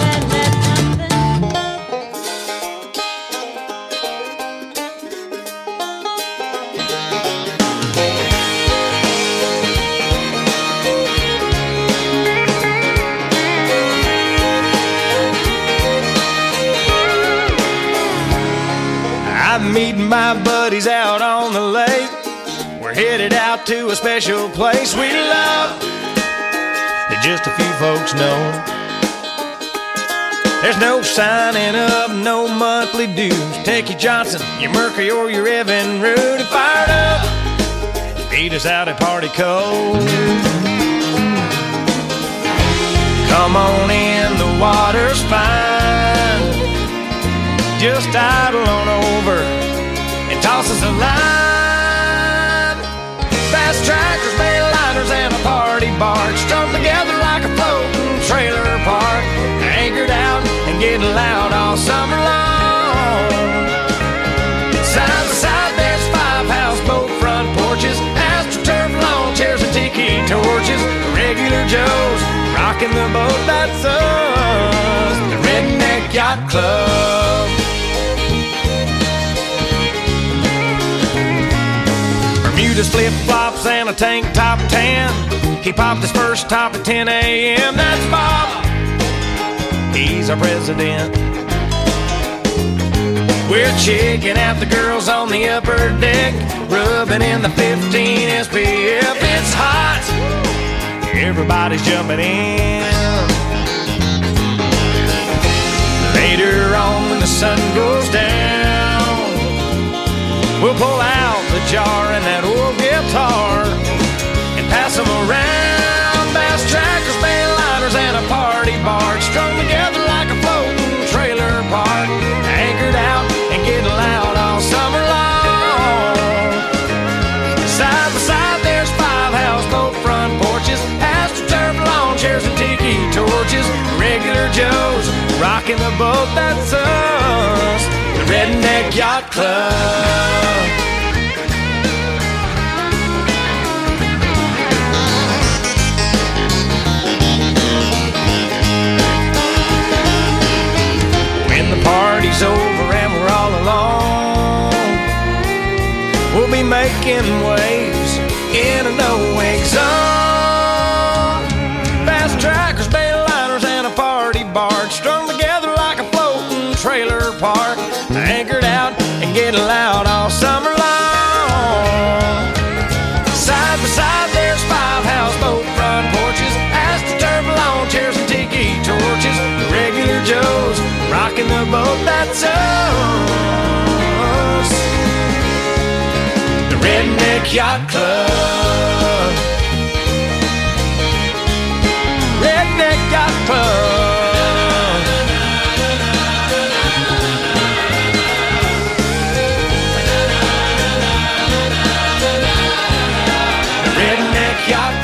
I'm meeting my buddies out on the lake. We're headed out to a special place we love that just a few folks know. There's no signing up, no monthly dues. Take your Johnson, your Mercury, or your Evan Root and fired up. Beat us out at Party Cove. Come on in, the water's fine. Just idle on over and toss us a line. Fast tractors, mainliners, and a party barge strung together like a floating trailer park. Anchored out and getting loud all summer long. Side by side there's five houseboat front porches, astroturf lawn chairs and tiki torches. Regular Joes rocking the boat, that's us, the Redneck Yacht Club. Bermuda's flip-flops and a tank top tan. He popped his first top at ten a.m. That's Bob. He's our president. We're checking out the girls on the upper deck, rubbing in the fifteen S P F. It's hot. Everybody's jumping in. Later on when the sun goes down, we'll pull out the jar and that old guitar and pass them around. Bass trackers, bayliners, and a party barge strung together like a floating trailer park, anchored out and getting loud all summer long. Side by side there's five houseboat front porches, astroturf lawn chairs and tiki torches, regular Joes rocking the boat. That's us, the Redneck Yacht Club. When the party's over and we're all alone, we'll be making waves in a no-wake zone. Fast trackers, bayliners, and a party barge strung together like a floating trailer park, anchored out and getting loud all summer long. Side by side there's five houseboat front porches, astroturf lawn chairs and tiki torches, the regular Joes rocking the boat. That's us, the Redneck Yacht Club. Redneck Yacht Club. Redneck Yacht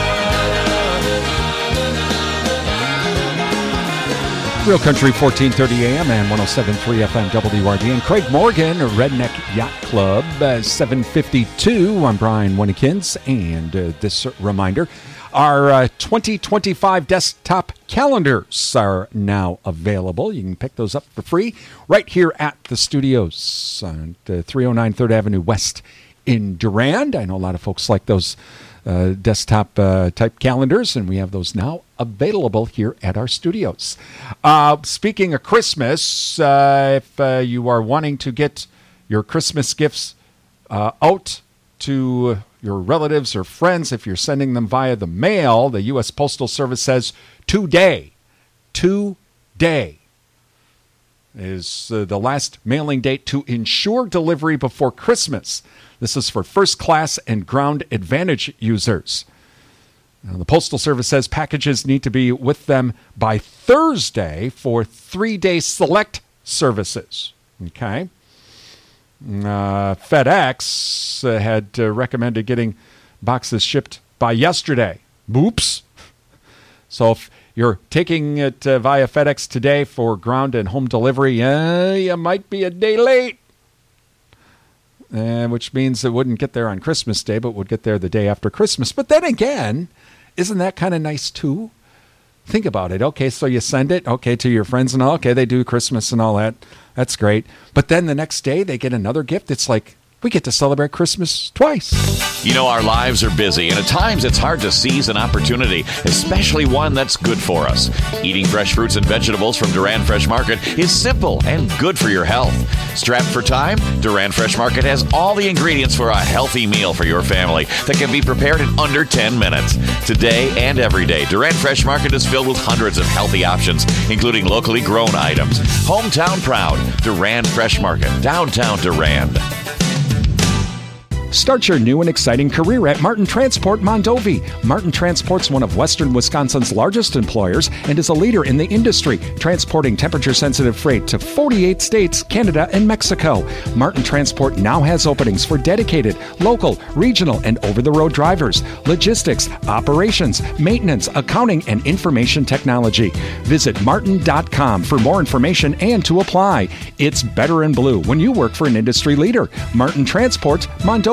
Club. Real Country, fourteen thirty a m and one oh seven point three F M W R D N. Craig Morgan, Redneck Yacht Club, uh, seven fifty-two. I'm Brian Winnekins, and uh, this reminder, our uh, twenty twenty-five desktop calendars are now available. You can pick those up for free right here at the studios on uh, three oh nine third Avenue West in Durand. I know a lot of folks like those uh, desktop uh, type calendars, and we have those now available here at our studios. Uh, speaking of Christmas, uh, if uh, you are wanting to get your Christmas gifts uh, out to your relatives or friends, if you're sending them via the mail, the U S Postal Service says today, today is uh, the last mailing date to ensure delivery before Christmas. This is for first class and Ground Advantage users. Now, the Postal Service says packages need to be with them by Thursday for three-day select services. Okay. Uh, FedEx uh, had uh, recommended getting boxes shipped by yesterday. Oops. So if you're taking it uh, via FedEx today for ground and home delivery, uh, you might be a day late. Uh, which means it wouldn't get there on Christmas Day, but would get there the day after Christmas. But then again, isn't that kind of nice too? Think about it. Okay, so you send it, okay, to your friends and all. Okay, they do Christmas and all that. That's great. But then the next day they get another gift. It's like, we get to celebrate Christmas twice. You know, our lives are busy, and at times it's hard to seize an opportunity, especially one that's good for us. Eating fresh fruits and vegetables from Durand Fresh Market is simple and good for your health. Strapped for time, Durand Fresh Market has all the ingredients for a healthy meal for your family that can be prepared in under ten minutes. Today and every day, Durand Fresh Market is filled with hundreds of healthy options, including locally grown items. Hometown proud, Durand Fresh Market, downtown Durand. Start your new and exciting career at Martin Transport Mondovi. Martin Transport's one of Western Wisconsin's largest employers and is a leader in the industry, transporting temperature-sensitive freight to forty-eight states, Canada, and Mexico. Martin Transport now has openings for dedicated, local, regional, and over-the-road drivers, logistics, operations, maintenance, accounting, and information technology. Visit martin dot com for more information and to apply. It's better in blue when you work for an industry leader. Martin Transport Mondovi.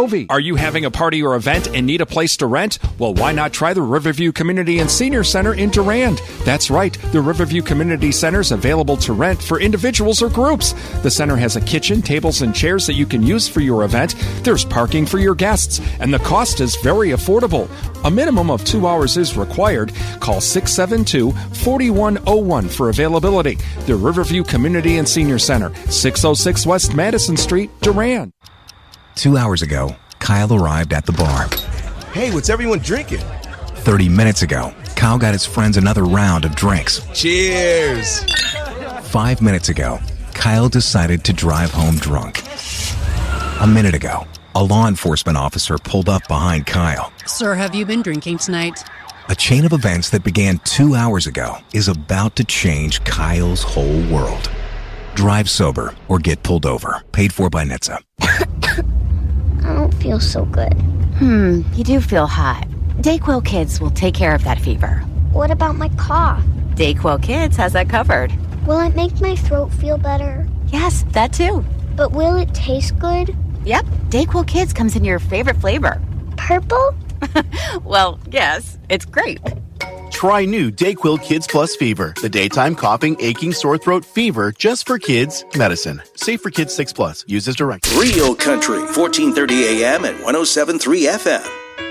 Tovey. Are you having a party or event and need a place to rent? Well, why not try the Riverview Community and Senior Center in Durand? That's right, the Riverview Community Center is available to rent for individuals or groups. The center has a kitchen, tables, and chairs that you can use for your event. There's parking for your guests, and the cost is very affordable. A minimum of two hours is required. Call six seven two, four one zero one for availability. The Riverview Community and Senior Center, six oh six West Madison Street, Durand. Two hours ago, Kyle arrived at the bar. Hey, what's everyone drinking? Thirty minutes ago, Kyle got his friends another round of drinks. Cheers! Five minutes ago, Kyle decided to drive home drunk. A minute ago, a law enforcement officer pulled up behind Kyle. Sir, have you been drinking tonight? A chain of events that began two hours ago is about to change Kyle's whole world. Drive sober or get pulled over. Paid for by N H T S A. I don't feel so good. Hmm, you do feel hot. Dayquil Kids will take care of that fever. What about my cough? Dayquil Kids has that covered. Will it make my throat feel better? Yes, that too. But will it taste good? Yep, Dayquil Kids comes in your favorite flavor. Purple? Well, yes, it's grape. Try new Dayquil Kids Plus Fever, the daytime coughing, aching, sore throat fever just for kids medicine. Safe for kids six plus. Use as directed. Real Country, fourteen thirty A M and one oh seven point three F M.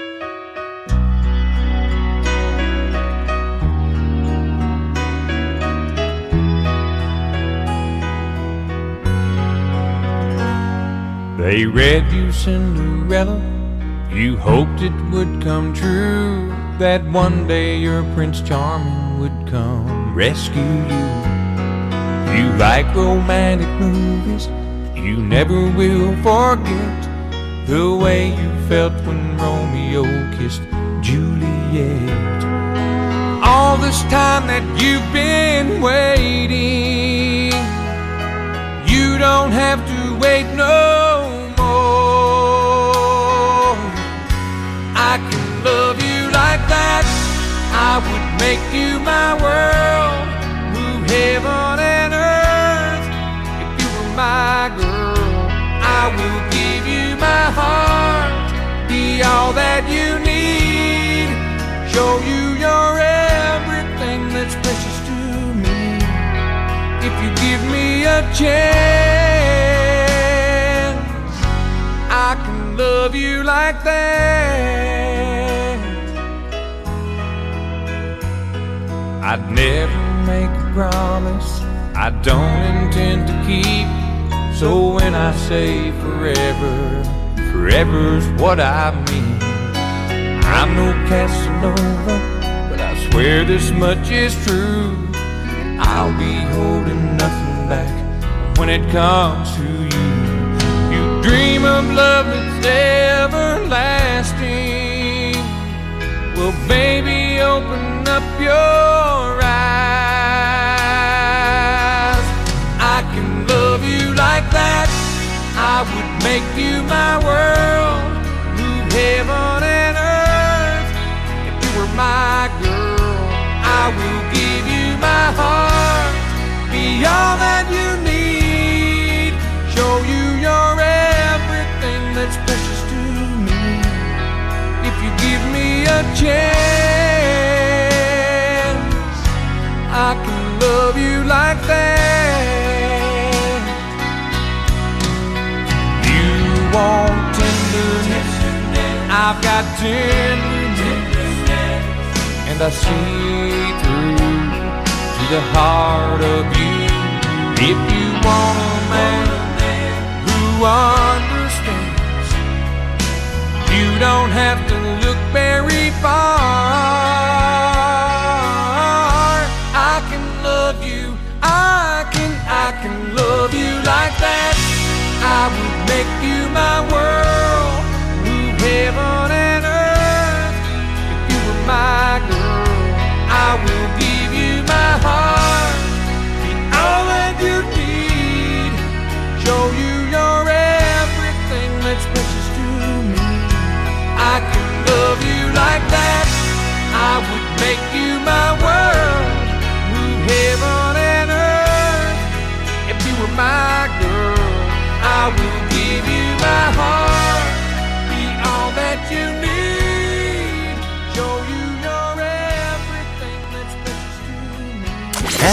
They read you Cinderella. You hoped it would come true, that one day your Prince Charming would come rescue you. You like romantic movies, you never will forget the way you felt when Romeo kissed Juliet. All this time that you've been waiting, you don't have to wait no more. I can love you like that. I would make you my world, move heaven and earth. If you were my girl, I will give you my heart, be all that you need, show you you're everything that's precious to me. If you give me a chance, I can love you like that. I'd never make a promise I don't intend to keep. So when I say forever, forever's what I mean. I'm no Casanova, but I swear this much is true. I'll be holding nothing back when it comes to you. You dream of love that's everlasting. Well, baby, open up your eyes. I can love you like that. I would make you my world, move heaven and earth. If you were my girl, I will give you my heart, be all that you need, show you you're everything that's precious to me. If you give me a chance, I can love you like that. You want tenderness, I've got tenderness, and I see through to the heart of you. If you want a man who understands, you don't have to look very far. I can love you, I can, I can love you like that. I would make you my world, move heaven and earth. If you were my girl, I will give you my heart, be all that you need, show you you're everything that's precious to me. I can love you like that. I would make you my world, move heaven and earth. If you were my girl, I will give you my heart.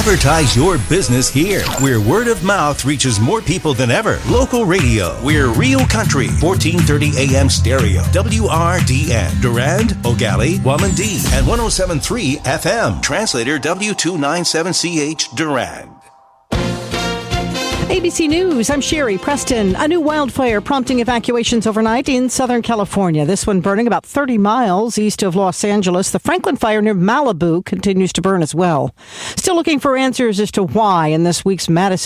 Advertise your business here, where word of mouth reaches more people than ever. Local radio. We're Real Country, fourteen thirty A M stereo. W R D N. Durand, Ogali, Wamandee, and one oh seven point three F M. Translator W two ninety-seven C H Durand. A B C News, I'm Sherry Preston. A new wildfire prompting evacuations overnight in Southern California. This one burning about thirty miles east of Los Angeles. The Franklin fire near Malibu continues to burn as well. Still looking for answers as to why in this week's Madison